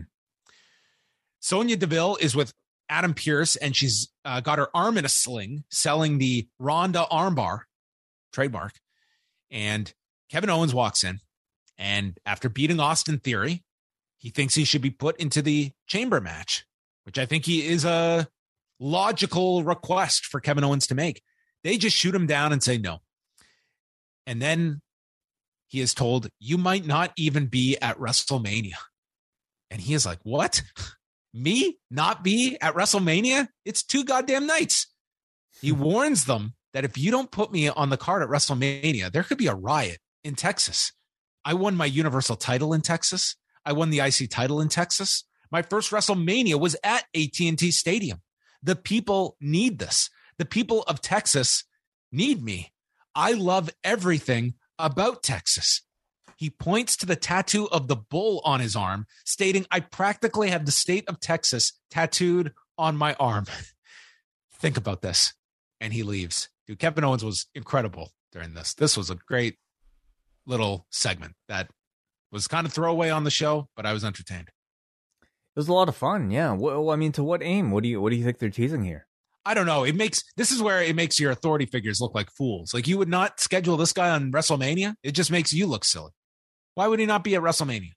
Sonya Deville is with Adam Pearce, and she's uh, got her arm in a sling, selling the Ronda armbar trademark. And Kevin Owens walks in, and after beating Austin Theory, he thinks he should be put into the chamber match, which I think he is a logical request for Kevin Owens to make. They just shoot him down and say no. And then he is told, you might not even be at WrestleMania. And he is like, what? Me not be at WrestleMania? It's two goddamn nights. He warns them that if you don't put me on the card at WrestleMania, there could be a riot in Texas. I won my Universal title in Texas. I won the I C title in Texas. My first WrestleMania was at A T and T Stadium. The people need this. The people of Texas need me. I love everything about Texas. He points to the tattoo of the bull on his arm, stating, I practically have the state of Texas tattooed on my arm. Think about this. And he leaves. Dude, Kevin Owens was incredible during this. This was a great little segment that was kind of throwaway on the show, but I was entertained. It was a lot of fun. Yeah. Well, I mean, to what aim? What do you, what do you think they're teasing here? I don't know. It makes, this is where it makes your authority figures look like fools. Like, you would not schedule this guy on WrestleMania. It just makes you look silly. Why would he not be at WrestleMania?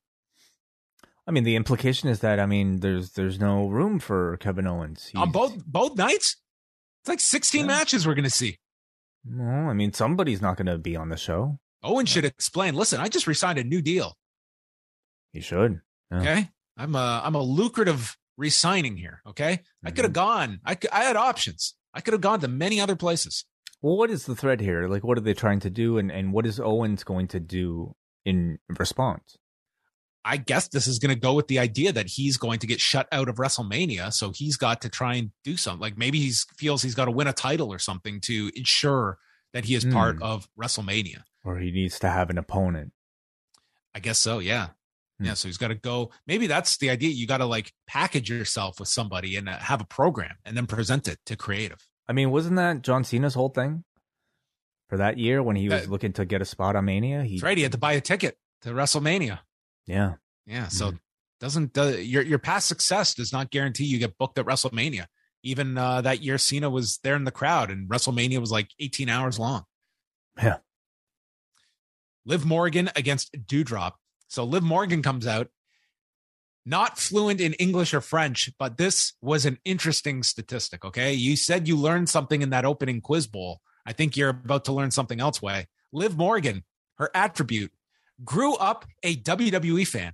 I mean, the implication is that, I mean, there's, there's no room for Kevin Owens. He's, on both, both nights? It's like sixteen yeah. matches we're going to see. No, I mean, somebody's not going to be on the show. Owen yeah. should explain, listen, I just re-signed a new deal. He should. Yeah. Okay. I'm a, I'm a lucrative re-signing here. Okay. Mm-hmm. I could have gone. I could, I had options. I could have gone to many other places. Well, what is the thread here? Like, what are they trying to do? And, and what is Owens going to do in response? I guess this is going to go with the idea that he's going to get shut out of WrestleMania. So he's got to try and do something. Like, maybe he feels he's got to win a title or something to ensure that he is mm. part of WrestleMania. Or he needs to have an opponent. I guess so. Yeah. Yeah, so he's got to go. Maybe that's the idea. You got to like package yourself with somebody and uh, have a program and then present it to creative. I mean, wasn't that John Cena's whole thing for that year when he was uh, looking to get a spot on Mania? He, that's right. He had to buy a ticket to WrestleMania. Yeah. Yeah. So mm-hmm. doesn't uh, your your past success does not guarantee you get booked at WrestleMania. Even uh, that year, Cena was there in the crowd, and WrestleMania was like eighteen hours long. Yeah. Liv Morgan against Doudrop. So Liv Morgan comes out, not fluent in English or French, but this was an interesting statistic, okay? You said you learned something in that opening quiz bowl. I think you're about to learn something else, Way. Liv Morgan, her attribute, grew up a W W E fan.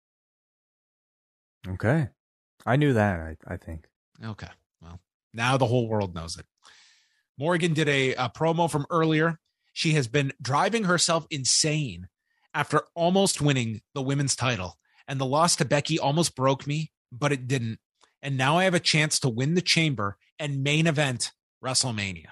Okay. I knew that, I, I think. Okay. Well, now the whole world knows it. Morgan did a, a promo from earlier. She has been driving herself insane after almost winning the women's title, and the loss to Becky almost broke me, but it didn't. And now I have a chance to win the chamber and main event WrestleMania. A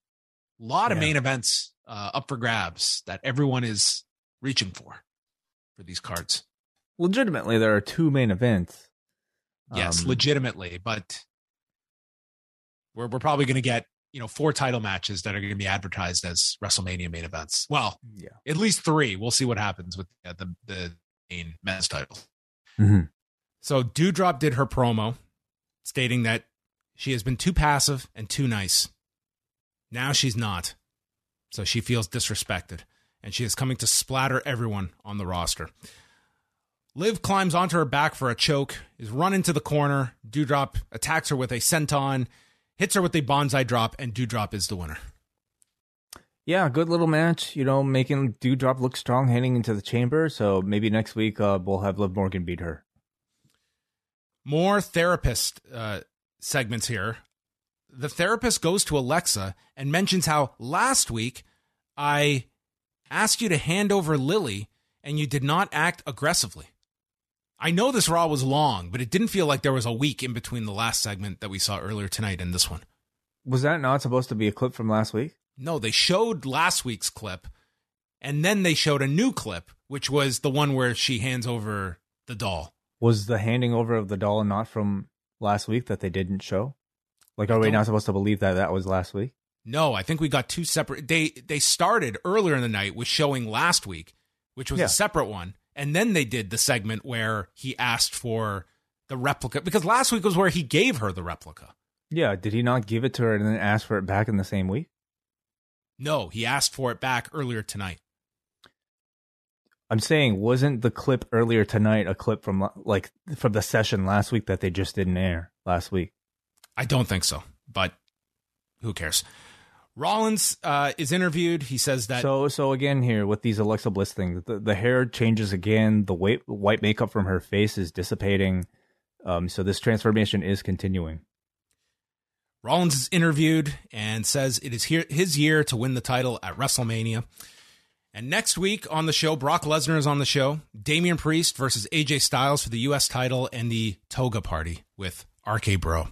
lot yeah. of main events uh, up for grabs that everyone is reaching for. for these cards. Legitimately, there are two main events. Yes, Um, legitimately, but we're we're probably going to get, you know, four title matches that are going to be advertised as WrestleMania main events. Well, yeah. at least three. We'll see what happens with uh, the the main men's titles. Mm-hmm. So Doudrop did her promo, stating that she has been too passive and too nice. Now she's not, so she feels disrespected, and she is coming to splatter everyone on the roster. Liv climbs onto her back for a choke, is run into the corner. Doudrop attacks her with a senton, hits her with a bonsai drop, and Doudrop is the winner. Yeah, good little match, you know, making Doudrop look strong heading into the chamber. So maybe next week uh, we'll have Liv Morgan beat her. More therapist uh, segments here. The therapist goes to Alexa and mentions how last week I asked you to hand over Lily and you did not act aggressively. I know this Raw was long, but it didn't feel like there was a week in between the last segment that we saw earlier tonight and this one. Was that not supposed to be a clip from last week? No, they showed last week's clip, and then they showed a new clip, which was the one where she hands over the doll. Was the handing over of the doll not from last week that they didn't show? Like, are we Don't- not supposed to believe that that was last week? No, I think we got two separate. They they started earlier in the night with showing last week, which was Yeah. a separate one. And then they did the segment where he asked for the replica, because last week was where he gave her the replica. Yeah, did he not give it to her and then ask for it back in the same week? No, he asked for it back earlier tonight. I'm saying, wasn't the clip earlier tonight a clip from like from the session last week that they just didn't air last week? I don't think so, but who cares? Rollins uh, is interviewed. He says that So, so again here with these Alexa Bliss things, the, the hair changes again. The white white makeup from her face is dissipating. Um, so this transformation is continuing. Rollins is interviewed and says it is here, his year to win the title at WrestleMania. And next week on the show, Brock Lesnar is on the show. Damian Priest versus A J Styles for the U S title and the Toga Party with R K Bro.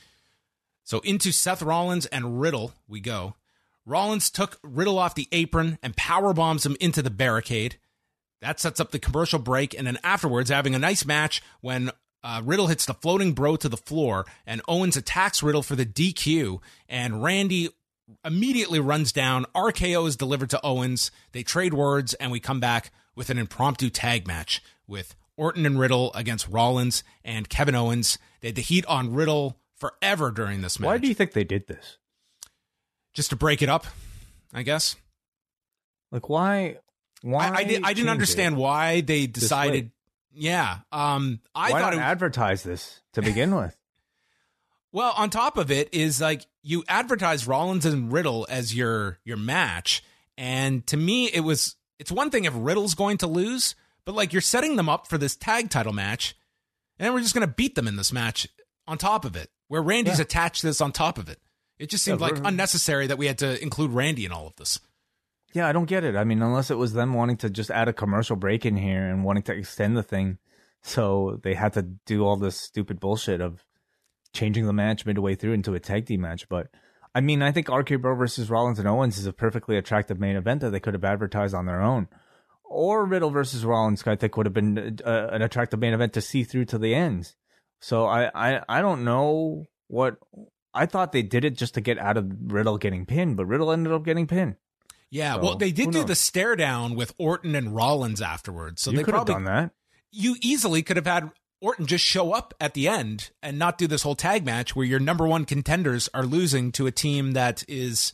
So into Seth Rollins and Riddle we go. Rollins took Riddle off the apron and power bombs him into the barricade. That sets up the commercial break, and then afterwards having a nice match when uh, Riddle hits the floating bro to the floor, and Owens attacks Riddle for the D Q, and Randy immediately runs down. R K O is delivered to Owens. They trade words, and we come back with an impromptu tag match with Orton and Riddle against Rollins and Kevin Owens. They had the heat on Riddle forever during this match. Why do you think they did this? Just to break it up, I guess. Like, why? Why? I, I, did, I didn't change understand it? why they way? decided. Yeah. Um, I Why thought not it, advertise this to begin with? well, on top of it is like you advertise Rollins and Riddle as your your match. And to me, it was it's one thing if Riddle's going to lose, but like you're setting them up for this tag title match, and then we're just going to beat them in this match on top of it, where Randy's Yeah. attached this on top of it. It just seemed Yeah, like we're- unnecessary that we had to include Randy in all of this. Yeah, I don't get it. I mean, unless it was them wanting to just add a commercial break in here and wanting to extend the thing, so they had to do all this stupid bullshit of changing the match midway through into a tag team match. But I mean, I think R K Bro versus Rollins and Owens is a perfectly attractive main event that they could have advertised on their own. Or Riddle versus Rollins, I think, would have been uh, an attractive main event to see through to the ends. So I, I, I don't know what I thought they did it just to get out of Riddle getting pinned, but Riddle ended up getting pinned. Yeah, So, well, they did who do knows? the stare down with Orton and Rollins afterwards. So you they could probably have done that. You easily could have had Orton just show up at the end and not do this whole tag match where your number one contenders are losing to a team that is,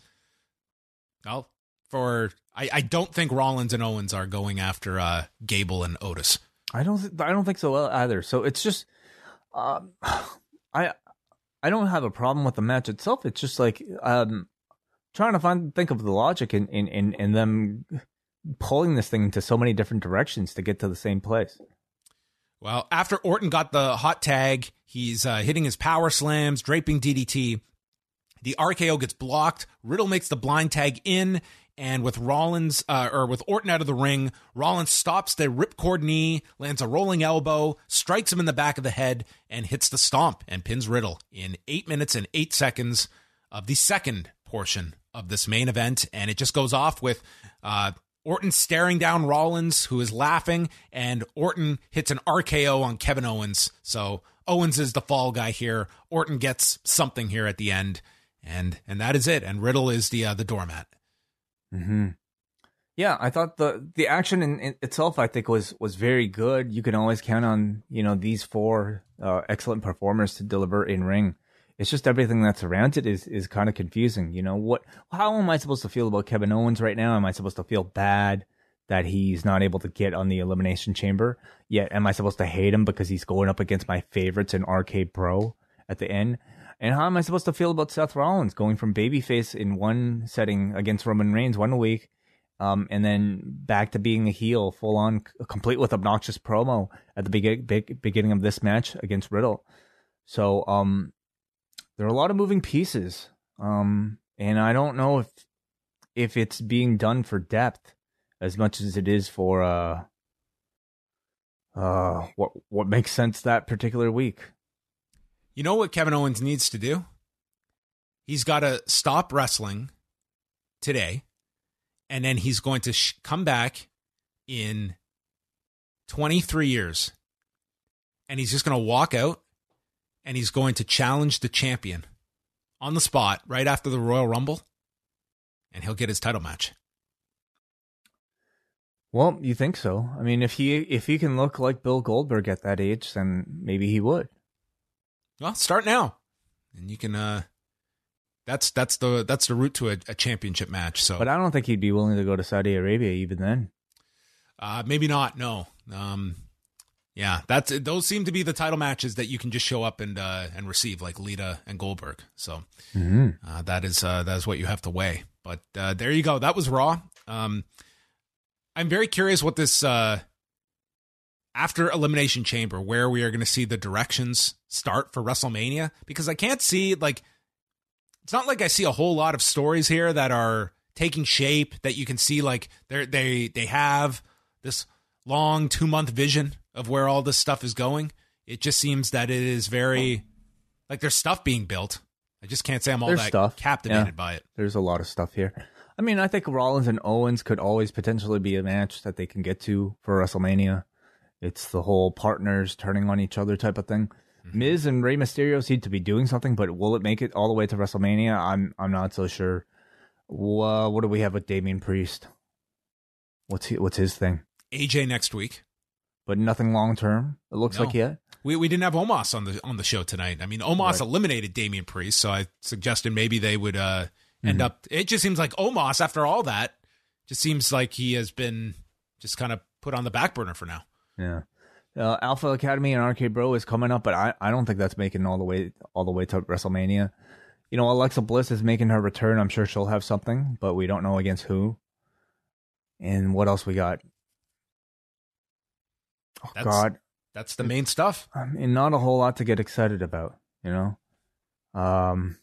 well, for I, I don't think Rollins and Owens are going after uh, Gable and Otis. I don't. Th- I don't think so either. So it's just, um, I, I don't have a problem with the match itself. It's just like um, trying to find think of the logic in in in, in them pulling this thing into so many different directions to get to the same place. Well, after Orton got the hot tag, he's uh, hitting his power slams, draping D D T. The R K O gets blocked. Riddle makes the blind tag in, and with Rollins uh, or with Orton out of the ring, Rollins stops the ripcord knee, lands a rolling elbow, strikes him in the back of the head, and hits the stomp and pins Riddle in eight minutes and eight seconds of the second portion of this main event. And it just goes off with uh, Orton staring down Rollins, who is laughing, and Orton hits an R K O on Kevin Owens. So Owens is the fall guy here. Orton gets something here at the end, and and that is it. And Riddle is the uh, the doormat. Mm-hmm. Yeah, I thought the the action in, in itself, I think, was was very good. You can always count on, you know, these four uh, excellent performers to deliver in ring. It's just everything that's around it is is kind of confusing. You know, what? How am I supposed to feel about Kevin Owens right now? Am I supposed to feel bad that he's not able to get on the Elimination Chamber? Yet, am I supposed to hate him because he's going up against my favorites in R K Bro at the end? And how am I supposed to feel about Seth Rollins going from babyface in one setting against Roman Reigns one week, um, and then back to being a heel, full on, complete with obnoxious promo at the big, big beginning of this match against Riddle? So, um. There are a lot of moving pieces, um, and I don't know if if it's being done for depth as much as it is for uh, uh, what what makes sense that particular week. You know what Kevin Owens needs to do? He's got to stop wrestling today, and then he's going to sh- come back in twenty-three years, and he's just going to walk out. And he's going to challenge the champion on the spot right after the Royal Rumble, and he'll get his title match. Well, you think so? I mean, if he if he can look like Bill Goldberg at that age, then maybe he would. Well, start now, and you can. Uh, that's that's the that's the route to a, a championship match. So, but I don't think he'd be willing to go to Saudi Arabia even then. Uh, maybe not. No. Um, Yeah, that's those seem to be the title matches that you can just show up and uh, and receive, like Lita and Goldberg. So mm-hmm. uh, that is uh, that is what you have to weigh. But uh, there you go. That was Raw. Um, I'm very curious what this uh, after Elimination Chamber, where we are going to see the directions start for WrestleMania, because I can't see, like, it's not like I see a whole lot of stories here that are taking shape that you can see, like they they they have this long two month vision of where all this stuff is going. It just seems that it is very, like, there's stuff being built. I just can't say I'm all there's that stuff. captivated yeah. by it. There's a lot of stuff here. I mean, I think Rollins and Owens could always potentially be a match that they can get to for WrestleMania. It's the whole partners turning on each other type of thing. Mm-hmm. Miz and Rey Mysterio seem to be doing something, but will it make it all the way to WrestleMania? I'm I'm not so sure. Uh, what do we have with Damian Priest? What's he, what's his thing? A J next week. But nothing long term, it looks no. like yet. We we didn't have Omos on the on the show tonight. I mean, Omos right. eliminated Damian Priest, so I suggested maybe they would uh, end mm-hmm. up. It just seems like Omos, after all that, just seems like he has been just kind of put on the back burner for now. Yeah, uh, Alpha Academy and R K Bro is coming up, but I, I don't think that's making all the way all the way to WrestleMania. You know, Alexa Bliss is making her return. I'm sure she'll have something, but we don't know against who. And what else we got? Oh, that's, God. That's the main stuff. I mean, not a whole lot to get excited about, you know? Um,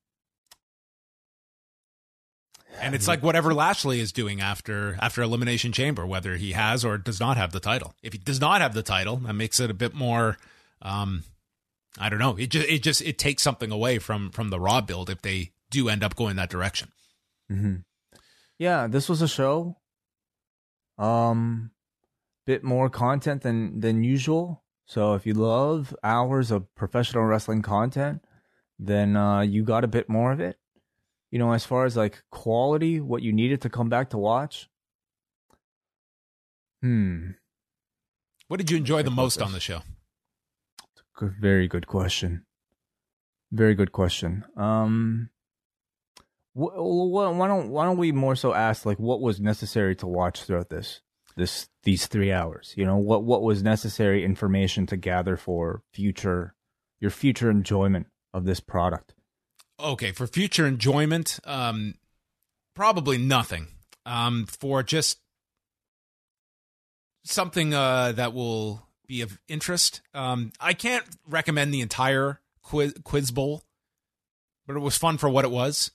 and it's like whatever Lashley is doing after after Elimination Chamber, whether he has or does not have the title. If he does not have the title, that makes it a bit more, um, I don't know. It just, it just, it takes something away from, from the Raw build if they do end up going that direction. Mm-hmm. Yeah, this was a show. Um... bit more content than than usual. So if you love hours of professional wrestling content, then uh, you got a bit more of it. You know, as far as like quality, what you needed to come back to watch. Hmm. What did you enjoy the most on the show? Good, very good question. Very good question. Um, wh- wh- why don't why don't we more so ask, like, what was necessary to watch throughout this? This these three hours, you know, what what was necessary information to gather for future your future enjoyment of this product? Okay, for future enjoyment, um, probably nothing. Um, for just something uh, that will be of interest. Um, I can't recommend the entire quiz quiz bowl, but it was fun for what it was.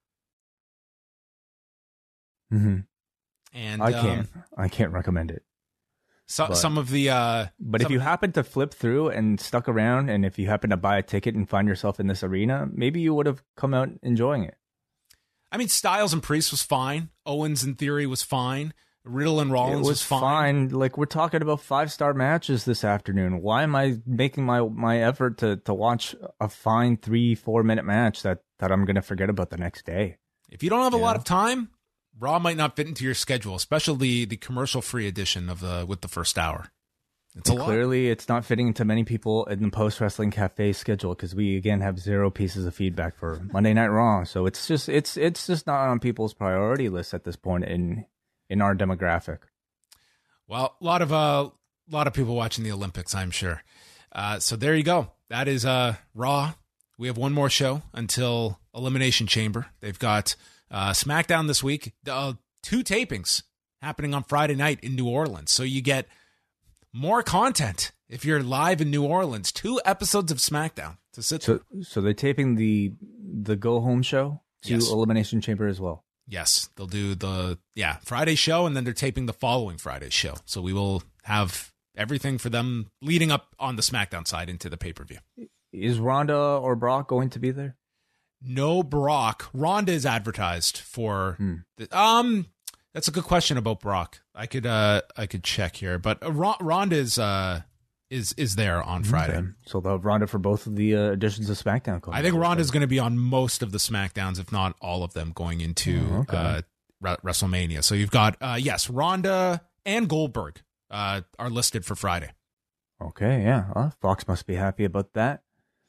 Mm-hmm. And I can't. Um, I can't recommend it. So, but, some of the. Uh, but if you happen to flip through and stuck around, and if you happen to buy a ticket and find yourself in this arena, maybe you would have come out enjoying it. I mean, Styles and Priest was fine. Owens, in theory, was fine. Riddle and Rollins it was, was fine. fine. Like, we're talking about five-star matches this afternoon. Why am I making my, my effort to, to watch a fine three, four-minute match that, that I'm going to forget about the next day? If you don't have a Yeah. lot of time, Raw might not fit into your schedule, especially the commercial-free edition of the with the first hour. It's a lot. Clearly, it's not fitting into many people in the Post Wrestling Cafe schedule because we again have zero pieces of feedback for Monday Night Raw. So it's just it's it's just not on people's priority list at this point in in our demographic. Well, a lot of uh, a lot of people watching the Olympics, I'm sure. Uh, so there you go. That is uh, Raw. We have one more show until Elimination Chamber. They've got uh, SmackDown this week. Uh, two tapings happening on Friday night in New Orleans. So you get more content if you're live in New Orleans. Two episodes of SmackDown to sit So through. so they're taping the the Go Home show to Yes. Elimination Chamber as well. Yes, they'll do the yeah Friday show, and then they're taping the following Friday show. So we will have everything for them leading up on the SmackDown side into the pay-per-view. Is Ronda or Brock going to be there? No Brock. Ronda is advertised for. Hmm. The, um, that's a good question about Brock. I could uh I could check here, but uh, Ron- Ronda is uh is is there on Friday. Okay. So they'll have Ronda for both of the uh, editions of SmackDown. I think Ronda's going to be on most of the SmackDowns, if not all of them, going into Oh, okay. uh, Re- WrestleMania. So you've got uh yes, Ronda and Goldberg uh are listed for Friday. Okay, yeah. Well, Fox must be happy about that.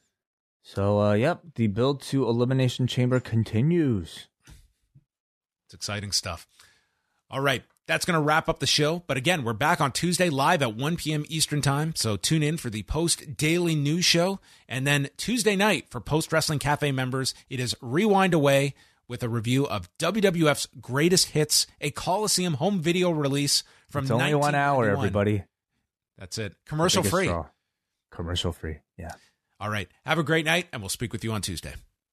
So, uh, yep, the build to Elimination Chamber continues. It's exciting stuff. All right, that's going to wrap up the show. But again, we're back on Tuesday live at one p.m. Eastern time. So tune in for the Post Daily News Show. And then Tuesday night for Post Wrestling Cafe members, it is Rewind Away with a review of W W F's Greatest Hits, a Coliseum home video release from It's only one hour, nineteen ninety-one. everybody. That's it. Commercial Biggest free. draw. Commercial free, yeah. All right. Have a great night, and we'll speak with you on Tuesday.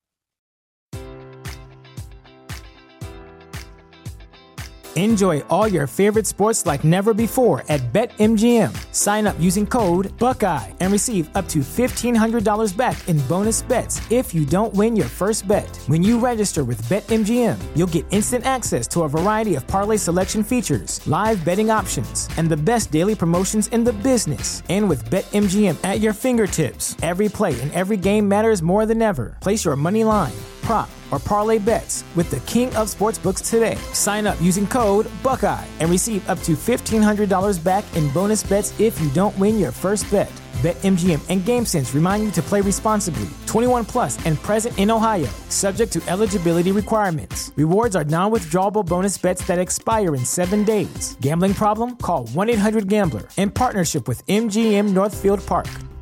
Enjoy all your favorite sports like never before at BetMGM. Sign up using code Buckeye and receive up to fifteen hundred dollars back in bonus bets if you don't win your first bet. When you register with BetMGM, you'll get instant access to a variety of parlay selection features, live betting options, and the best daily promotions in the business. And with BetMGM at your fingertips, every play and every game matters more than ever. Place your money line, prop, or parlay bets with the king of sportsbooks today. Sign up using code Buckeye and receive up to fifteen hundred dollars back in bonus bets if you don't win your first bet. BetMGM and GameSense remind you to play responsibly. twenty-one plus and present in Ohio, subject to eligibility requirements. Rewards are non-withdrawable bonus bets that expire in seven days. Gambling problem? Call one eight hundred gambler in partnership with M G M Northfield Park.